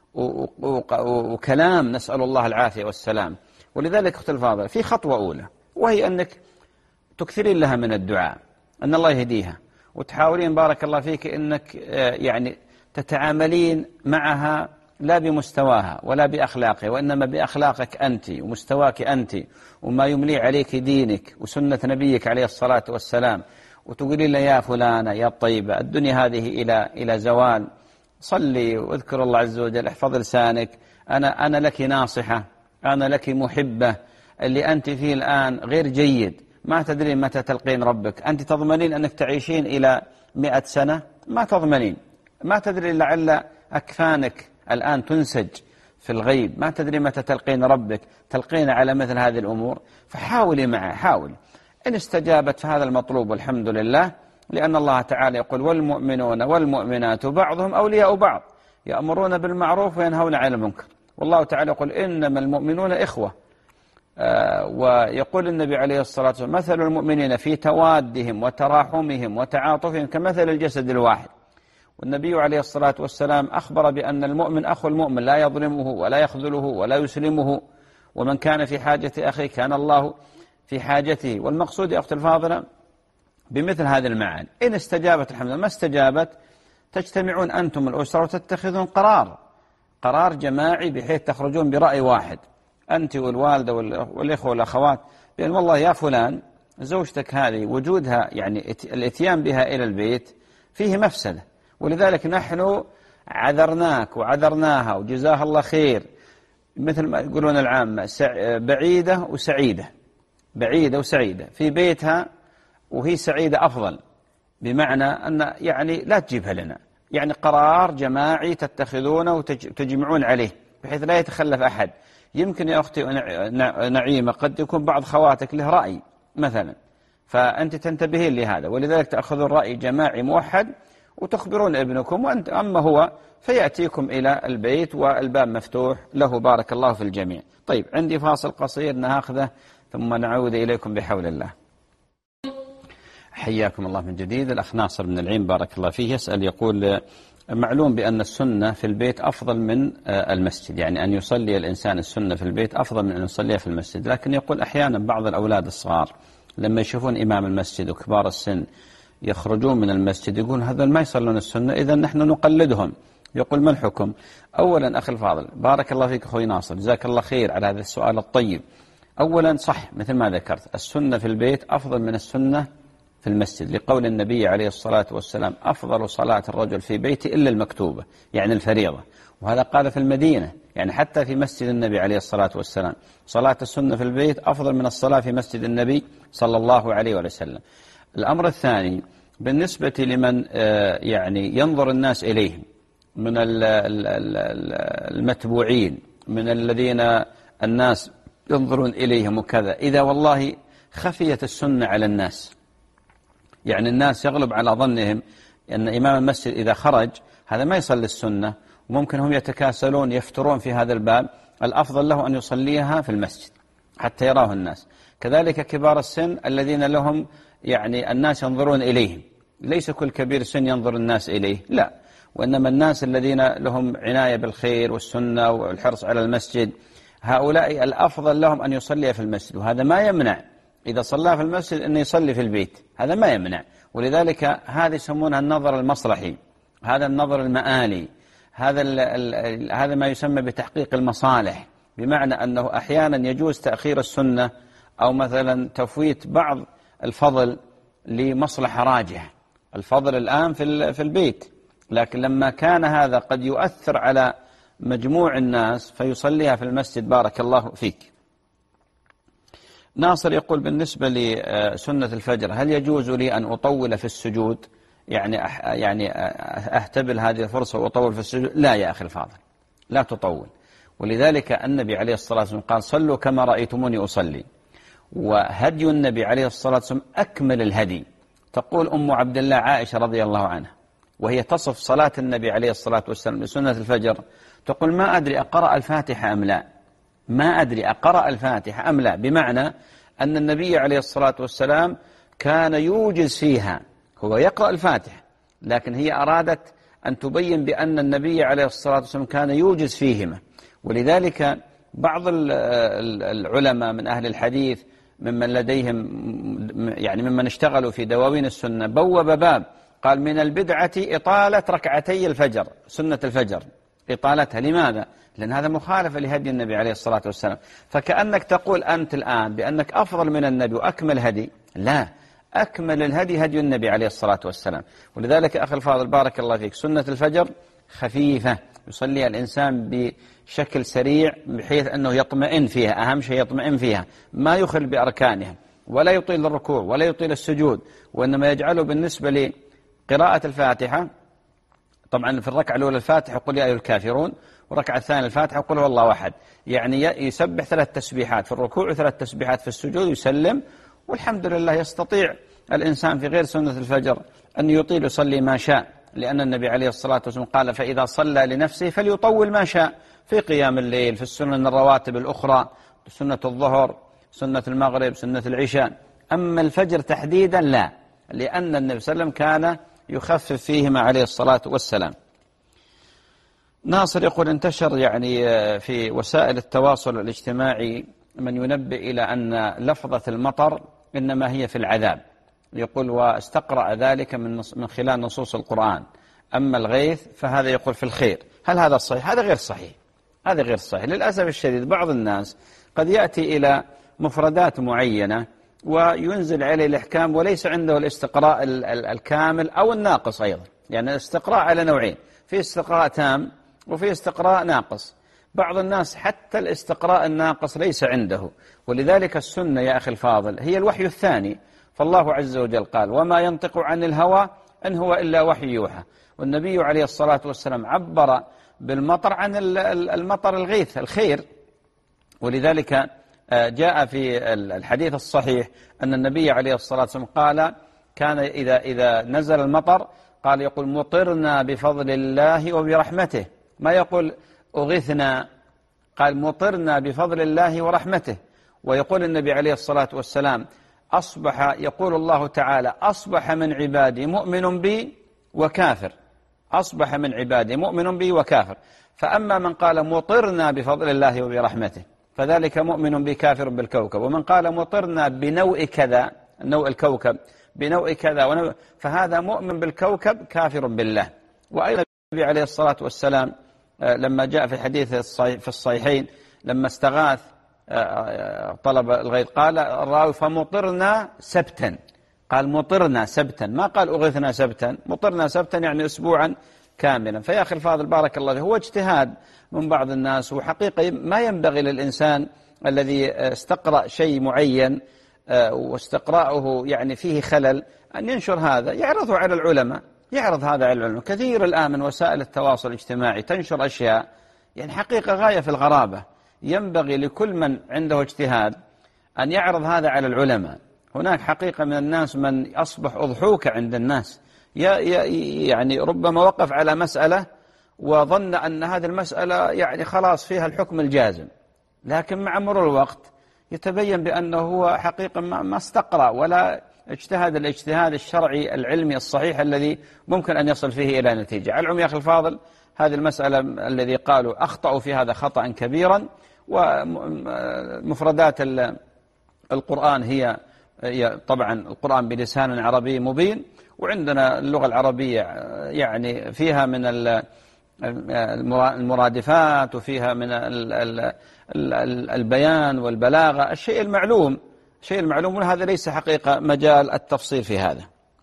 Speaker 1: وكلام، نسأل الله العافية والسلام. ولذلك أختي الفاضلة في خطوة أولى، وهي أنك تكثرين لها من الدعاء أن الله يهديها، وتحاولين بارك الله فيك أنك يعني تتعاملين معها لا بمستواها ولا بأخلاقها، وإنما بأخلاقك أنت ومستواك أنت وما يملي عليك دينك وسنة نبيك عليه الصلاة والسلام، وتقولين له يا فلانة يا الطيبة الدنيا هذه إلى زوال، صلي واذكر الله عز وجل، احفظ لسانك، أنا لك ناصحة، أنا لك محبة، اللي أنت فيه الآن غير جيد، ما تدرين متى تلقين ربك، أنت تضمنين أنك تعيشين إلى 100 سنة؟ ما تضمنين، ما تدري لعل أكفانك الآن تنسج في الغيب، ما تدري متى تلقين ربك، تلقين على مثل هذه الأمور. فحاولي معه، حاولي. إن استجابت فهذا المطلوب والحمد لله، لأن الله تعالى يقول والمؤمنون والمؤمنات بعضهم أولياء بعض يأمرون بالمعروف وينهون عن المنكر. والله تعالى يقول إنما المؤمنون إخوة. ويقول النبي عليه الصلاة والسلام مثل المؤمنين في توادهم وتراحمهم وتعاطفهم كمثل الجسد الواحد. والنبي عليه الصلاة والسلام أخبر بأن المؤمن أخو المؤمن لا يظلمه ولا يخذله ولا يسلمه، ومن كان في حاجة أخيه كان الله في حاجته. والمقصود يا أختي الفاضلة بمثل هذه المعاني. إن استجابت الحمد لله، ما استجابت تجتمعون أنتم الأسرة وتتخذون قرار جماعي بحيث تخرجون برأي واحد، أنت والوالدة والإخوة والأخوات، بأن والله يا فلان زوجتك هذه وجودها يعني الاتيان بها إلى البيت فيه مفسدة، ولذلك نحن عذرناك وعذرناها وجزاها الله خير، مثل ما يقولون العامة بعيدة وسعيدة، بعيدة وسعيدة في بيتها وهي سعيدة أفضل، بمعنى أن يعني لا تجيبها لنا، يعني قرار جماعي تتخذونه وتجمعون عليه بحيث لا يتخلف أحد. يمكن يا أختي نعيمة قد يكون بعض خواتك له رأي مثلا، فأنت تنتبهين لهذا، ولذلك تأخذون رأي جماعي موحد وتخبرون ابنكم، وأنت أما هو فيأتيكم إلى البيت والباب مفتوح له، بارك الله في الجميع. طيب عندي فاصل قصير نأخذه ثم نعود إليكم بحول الله. حياكم الله من جديد. الأخ ناصر من العين بارك الله فيه يسأل، يقول معلوم بأن السنة في البيت أفضل من المسجد، يعني أن يصلي الإنسان السنة في البيت أفضل من أن يصليها في المسجد، لكن يقول أحيانا بعض الأولاد الصغار لما يشوفون إمام المسجد وكبار السن يخرجون من المسجد يقول هذا ما يصلون السنة إذا نحن نقلدهم. يقول ما الحكم؟ أولا أخي الفاضل بارك الله فيك أخوي ناصر، جزاك الله خير على هذا السؤال الطيب. أولا صح مثل ما ذكرت، السنة في البيت أفضل من السنة في المسجد، لقول النبي عليه الصلاة والسلام أفضل صلاة الرجل في بيته إلا المكتوبة، يعني الفريضة، وهذا قال في المدينة، يعني حتى في مسجد النبي عليه الصلاة والسلام صلاة السنة في البيت أفضل من الصلاة في مسجد النبي صلى الله عليه وسلم. الأمر الثاني بالنسبة لمن يعني ينظر الناس إليهم من المتبوعين، من الذين الناس ينظرون إليهم وكذا، إذا والله خفيت السنة على الناس، يعني الناس يغلب على ظنهم أن إمام المسجد إذا خرج هذا ما يصلي السنة، وممكن هم يتكاسلون يفترون في هذا الباب، الأفضل له أن يصليها في المسجد حتى يراه الناس. كذلك كبار السن الذين لهم يعني الناس ينظرون إليهم، ليس كل كبير سن ينظر الناس إليه، لا، وإنما الناس الذين لهم عناية بالخير والسنة والحرص على المسجد، هؤلاء الأفضل لهم أن يصلي في المسجد، وهذا ما يمنع إذا صلى في المسجد أن يصلي في البيت، هذا ما يمنع. ولذلك هذا يسمونها النظر المصلحي، هذا النظر المآلي، هذا ما يسمى بتحقيق المصالح، بمعنى أنه أحيانا يجوز تأخير السنة أو مثلا تفويت بعض الفضل لمصلحة راجحة. الفضل الآن في البيت، لكن لما كان هذا قد يؤثر على مجموع الناس فيصليها في المسجد. بارك الله فيك. ناصر يقول بالنسبة لسنة الفجر هل يجوز لي أن أطول في السجود؟ يعني أهتبل هذه الفرصة وأطول في السجود؟ لا يا أخي الفاضل، لا تطول. ولذلك النبي عليه الصلاة والسلام قال صلوا كما رأيتموني أصلي، وهدي النبي عليه الصلاة والسلام أكمل الهدي. تقول أم عبد الله عائشة رضي الله عنها وهي تصف صلاة النبي عليه الصلاة والسلام بسنة الفجر، تقول ما أدري أقرأ الفاتحة أم لا، ما أدري أقرأ الفاتحة أم لا، بمعنى أن النبي عليه الصلاة والسلام كان يوجز فيها، هو يقرأ الفاتحة لكن هي أرادت أن تبين بأن النبي عليه الصلاة والسلام كان يوجز فيهما. ولذلك بعض العلماء من أهل الحديث ممن لديهم يعني ممن اشتغلوا في دواوين السنة بوب باب قال من البدعة إطالة ركعتي الفجر، سنة الفجر إطالتها. لماذا؟ لأن هذا مخالف لهدي النبي عليه الصلاة والسلام. فكأنك تقول أنت الآن بأنك أفضل من النبي وأكمل هدي، لا، أكمل الهدي هدي النبي عليه الصلاة والسلام. ولذلك أخي الفاضل بارك الله فيك، سنة الفجر خفيفة يصليها الإنسان بشكل سريع بحيث أنه يطمئن فيها، أهم شيء يطمئن فيها، ما يخل بأركانها ولا يطيل الركوع ولا يطيل السجود، وإنما يجعله بالنسبة لقراءة الفاتحة. طبعا في الركعة الأولى الفاتحة قل يا أيها الكافرون، والركعة الثانية الفاتحة قل هو الله أحد، يعني يسبح 3 تسبيحات في الركوع و3 تسبيحات في السجود يسلم. والحمد لله يستطيع الإنسان في غير سنة الفجر أن يطيل يصلي ما شاء، لأن النبي عليه الصلاة والسلام قال فإذا صلى لنفسه فليطول ما شاء في قيام الليل، في السنن الرواتب الأخرى، سنة الظهر، سنة المغرب، سنة العشاء. أما الفجر تحديدا لا، لأن النبي صلى الله عليه وسلم كان يخفف فيهما عليه الصلاة والسلام. ناصر يقول انتشر يعني في وسائل التواصل الاجتماعي من ينبه إلى أن لفظة المطر إنما هي في العذاب، يقول واستقرأ ذلك من خلال نصوص القرآن، أما الغيث فهذا يقول في الخير. هل هذا صحيح؟ هذا غير صحيح، هذا غير صحيح. للأسف الشديد بعض الناس قد يأتي إلى مفردات معينة وينزل عليه الإحكام وليس عنده الاستقراء الكامل أو الناقص أيضا، يعني الاستقراء على نوعين، في استقراء تام وفي استقراء ناقص. بعض الناس حتى الاستقراء الناقص ليس عنده. ولذلك السنة يا أخي الفاضل هي الوحي الثاني، فالله عز وجل قال وما ينطق عن الهوى إن هو إلا وحي يوحى. والنبي عليه الصلاة والسلام عبر بالمطر عن المطر الغيث الخير. ولذلك جاء في الحديث الصحيح أن النبي عليه الصلاة والسلام قال كان إذا نزل المطر قال يقول مطرنا بفضل الله وبرحمته، ما يقول أغثنا، قال مطرنا بفضل الله ورحمته. ويقول النبي عليه الصلاة والسلام يقول الله تعالى أصبح من عبادي مؤمن بي وكافر، أصبح من عبادي مؤمن بي وكافر. فأما من قال مطرنا بفضل الله وبرحمته فذلك مؤمن بي كافر بالكوكب، ومن قال مطرنا بنوء كذا، نوء الكوكب بنوع كذا فهذا مؤمن بالكوكب كافر بالله. وأيضا النبي عليه الصلاة والسلام لما جاء في حديث في الصحيحين لما استغاث طلب الغيث قال الراوي فمطرنا سبتا، قال مطرنا سبتا، ما قال أغثنا سبتا، مطرنا سبتا يعني أسبوعا كاملا. فيا أخي الفاضل بارك الله فيه، هو اجتهاد من بعض الناس، وحقيقة ما ينبغي للإنسان الذي استقرأ شيء معين واستقراءه يعني فيه خلل أن ينشر هذا، يعرضه على العلماء، يعرض هذا على العلماء. كثير الآن من وسائل التواصل الاجتماعي تنشر أشياء يعني حقيقة غاية في الغرابة. ينبغي لكل من عنده اجتهاد أن يعرض هذا على العلماء. هناك حقيقة من الناس من أصبح أضحوك عند الناس، يعني ربما وقف على مسألة وظن أن هذه المسألة يعني خلاص فيها الحكم الجازم، لكن مع مرور الوقت يتبين بأنه هو حقيقة ما استقرأ ولا اجتهد الاجتهاد الشرعي العلمي الصحيح الذي ممكن أن يصل فيه إلى نتيجة. على العموم يا أخي الفاضل، هذه المسألة الذي قالوا أخطأوا في هذا خطأ كبيرا. ومفردات القرآن هي طبعا القرآن بلسان عربي مبين، وعندنا اللغة العربية يعني فيها من المرادفات وفيها من البيان والبلاغة الشيء المعلوم، وهذا ليس حقيقة مجال التفصيل في هذا.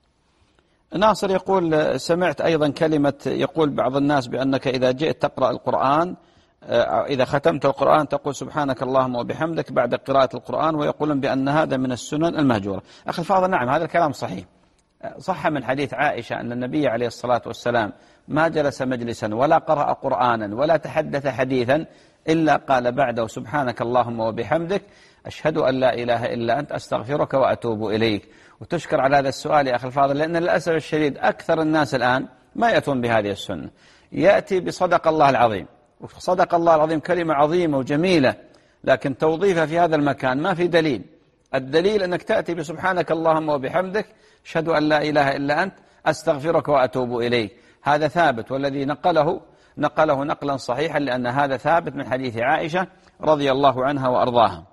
Speaker 1: ناصر يقول سمعت أيضا كلمة يقول بعض الناس بأنك إذا جئت تقرأ القرآن إذا ختمت القرآن تقول سبحانك اللهم وبحمدك بعد قراءة القرآن، ويقولون بأن هذا من السنن المهجورة. أخي الفاضل نعم هذا الكلام صحيح، صح من حديث عائشة أن النبي عليه الصلاة والسلام ما جلس مجلسا ولا قرأ قرآنا ولا تحدث حديثا إلا قال بعده سبحانك اللهم وبحمدك أشهد أن لا إله إلا أنت أستغفرك وأتوب إليك. وتشكر على هذا السؤال يا أخي الفاضل، لأن للأسف الشديد أكثر الناس الآن ما يأتون بهذه السنة، يأتي بصدق الله العظيم، وصدق الله العظيم كلمة عظيمة وجميلة، لكن توظيفها في هذا المكان ما في دليل. الدليل أنك تأتي بسبحانك اللهم وبحمدك أشهد أن لا إله إلا أنت أستغفرك وأتوب إليك. هذا ثابت، والذي نقله نقلا صحيحا، لأن هذا ثابت من حديث عائشة رضي الله عنها وأرضاها.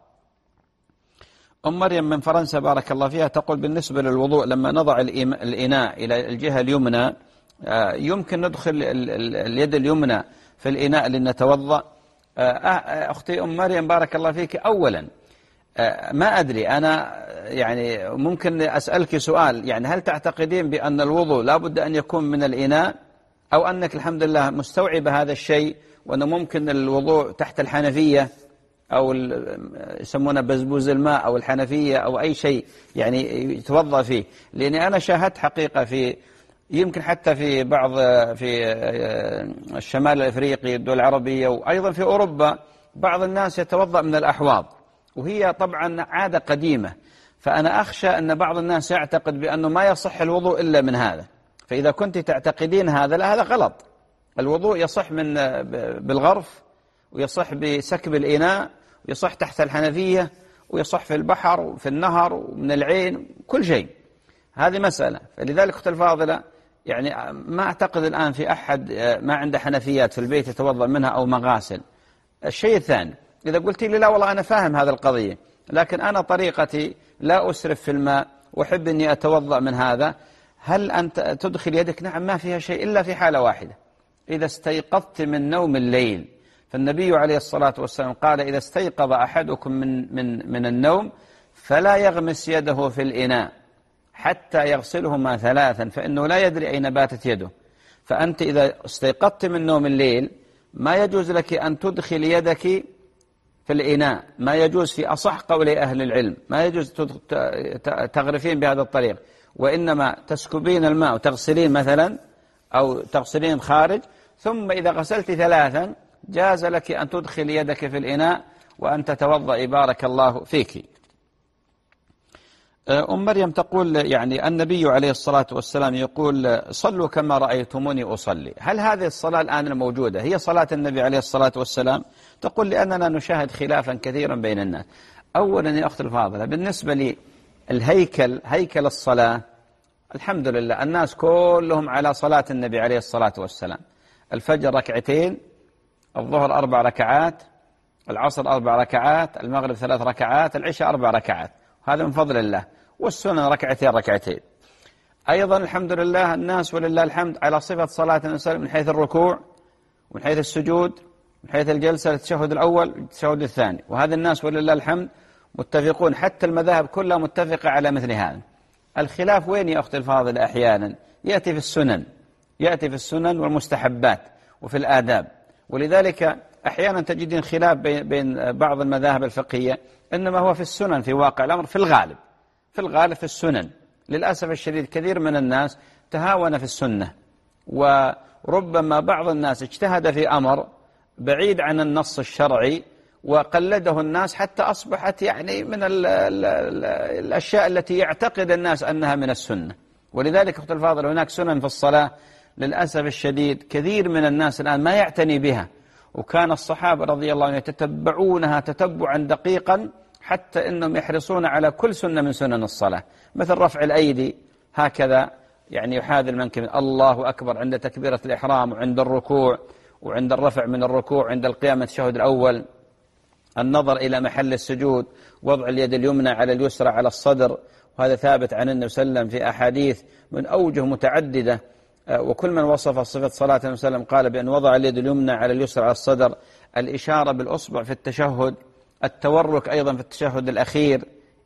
Speaker 1: أم مريم من فرنسا بارك الله فيها تقول بالنسبة للوضوء لما نضع الإناء إلى الجهة اليمنى يمكن ندخل اليد اليمنى في الإناء لنتوضأ. أختي أم مريم بارك الله فيك، أولا ما أدري أنا يعني ممكن أسألك سؤال، يعني هل تعتقدين بأن الوضوء لا بد أن يكون من الإناء، أو أنك الحمد لله مستوعبة هذا الشيء وأنه ممكن الوضوء تحت الحنفية أو يسمونه بزبوز الماء أو الحنفية أو أي شيء يعني يتوضأ فيه؟ لأني أنا شاهدت حقيقة في يمكن حتى في بعض في الشمال الأفريقي الدول العربية وأيضا في أوروبا بعض الناس يتوضأ من الأحواض، وهي طبعا عادة قديمة. فأنا أخشى أن بعض الناس يعتقد بأنه ما يصح الوضوء إلا من هذا. فإذا كنت تعتقدين هذا لا، هذا غلط. الوضوء يصح من بالغرف، ويصح بسكب الإناء، ويصح تحت الحنفية، ويصح في البحر وفي النهر ومن العين، كل شيء. هذه مسألة. فلذلك أختي الفاضلة يعني ما أعتقد الآن في أحد ما عنده حنفيات في البيت يتوضأ منها أو مغاسل. الشيء الثاني، إذا قلت لي لا والله أنا فاهم هذا القضية، لكن أنا طريقتي لا أسرف في الماء وأحب أني أتوضأ من هذا، هل أنت تدخل يدك؟ نعم ما فيها شيء إلا في حالة واحدة، إذا استيقظت من نوم الليل. فالنبي عليه الصلاة والسلام قال إذا استيقظ أحدكم من النوم فلا يغمس يده في الإناء حتى يغسلهما ثلاثا فإنه لا يدري أين باتت يده. فأنت إذا استيقظت من نوم الليل ما يجوز لك أن تدخل يدك في الإناء، ما يجوز في أصح قول أهل العلم، ما يجوز تغرفين بهذا الطريق، وإنما تسكبين الماء وتغسلين مثلا أو تغسلين خارج، ثم إذا غسلت ثلاثا جاز لك أن تدخل يدك في الإناء وأن تتوضأ بارك الله فيك. أم مريم تقول يعني النبي عليه الصلاة والسلام يقول صلوا كما رأيتموني أصلي. هل هذه الصلاة الآن الموجودة هي صلاة النبي عليه الصلاة والسلام؟ تقول لأننا نشاهد خلافا كثيرا بين الناس. أولا يا أخت الفاضلة بالنسبة لي هيكل الصلاة الحمد لله الناس كلهم على صلاة النبي عليه الصلاة والسلام. الفجر ركعتين، الظهر 4 ركعات، العصر 4 ركعات، المغرب 3 ركعات، العشاء 4 ركعات، هذا من فضل الله. والسنن ركعتين. أيضا الحمد لله الناس ولله الحمد على صفة صلاة النبي صلى الله عليه وسلم من حيث الركوع ومن حيث السجود من حيث الجلسة للتشهد الأول والتشهد الثاني، وهذا الناس ولله الحمد متفقون، حتى المذاهب كلها متفقة على مثل هذا. الخلاف وين يا أختي الفاضلة؟ أحيانا يأتي في السنن والمستحبات وفي الآداب، ولذلك أحيانا تجدين خلاف بين بعض المذاهب الفقهية، إنما هو في السنن في واقع الأمر، في الغالب في السنن. للأسف الشديد كثير من الناس تهاون في السنة، وربما بعض الناس اجتهد في أمر بعيد عن النص الشرعي وقلده الناس حتى أصبحت يعني من الأشياء التي يعتقد الناس أنها من السنة. ولذلك أخت الفاضل هناك سنن في الصلاة للأسف الشديد كثير من الناس الآن ما يعتني بها، وكان الصحابة رضي الله عنهم يتتبعونها تتبعا دقيقا حتى أنهم يحرصون على كل سنة من سنن الصلاة، مثل رفع الأيدي هكذا يعني يحاذي المنكب، الله أكبر عند تكبيرة الإحرام وعند الركوع وعند الرفع من الركوع عند القيام من التشهد الأول، النظر إلى محل السجود، وضع اليد اليمنى على اليسرى على الصدر، وهذا ثابت عن النبي صلى الله عليه وسلم في أحاديث من أوجه متعددة، وكل من وصف صفة صلاة النبي صلى الله عليه وسلم قال بأن وضع اليد اليمنى على اليسرى على الصدر، الإشارة بالأصبع في التشهد، التورك أيضا في التشهد الأخير،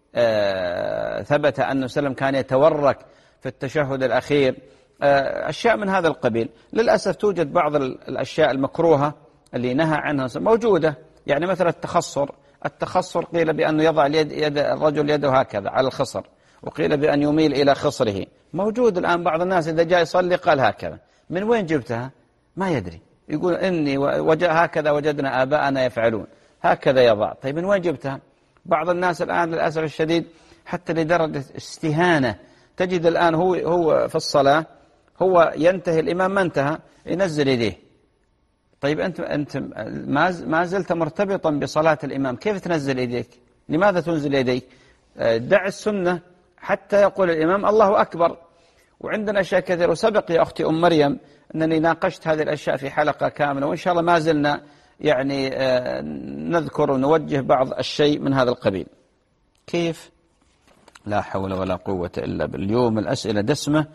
Speaker 1: ثبت أن النبي صلى الله عليه وسلم كان يتورك في التشهد الأخير، أشياء من هذا القبيل. للأسف توجد بعض الأشياء المكروهة اللي نهى عنها موجودة، يعني مثل التخصر قيل بأنه يضع يد الرجل يده هكذا على الخصر، وقيل بأن يميل إلى خصره، موجود الآن. بعض الناس إذا جاء يصلي قال هكذا، من وين جبتها؟ ما يدري، يقول إني هكذا وجدنا آباءنا يفعلون، هكذا يضع. طيب من وين جبتها؟ بعض الناس الآن للأسف الشديد حتى لدرجة استهانة، تجد الآن هو في الصلاة هو ينتهي الإمام ما انتهى ينزل يديه. طيب أنت ما زلت مرتبطا بصلاة الإمام، كيف تنزل يديك؟ لماذا تنزل يديك؟ دع السنة حتى يقول الإمام الله أكبر. وعندنا أشياء كثيرة، وسبق يا أختي أم مريم أنني ناقشت هذه الأشياء في حلقة كاملة، وإن شاء الله ما زلنا يعني نذكر ونوجه بعض الشيء من هذا القبيل. كيف؟ لا حول ولا قوة إلا بالله. اليوم الأسئلة دسمة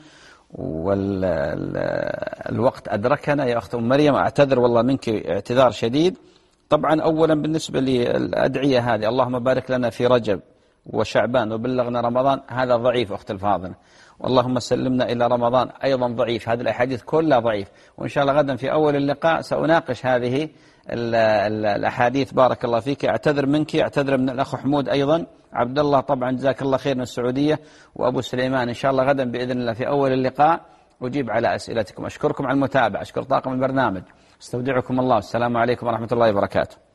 Speaker 1: والوقت أدركنا يا أخت أم مريم، أعتذر والله منك اعتذار شديد. طبعا أولا بالنسبة للأدعية هذه، اللهم بارك لنا في رجب وشعبان وبلغنا رمضان، هذا ضعيف أخت الفاضلة. واللهم سلمنا إلى رمضان أيضا ضعيف، هذه الأحاديث كلها ضعيف. وإن شاء الله غدا في أول اللقاء سأناقش هذه الأحاديث. بارك الله فيك، أعتذر منك، أعتذر من الأخ حمود أيضا، عبد الله طبعا جزاك الله خير من السعودية، وأبو سليمان. إن شاء الله غدا بإذن الله في أول اللقاء أجيب على أسئلتكم. أشكركم على المتابعة، أشكر طاقم البرنامج، استودعكم الله، السلام عليكم ورحمة الله وبركاته.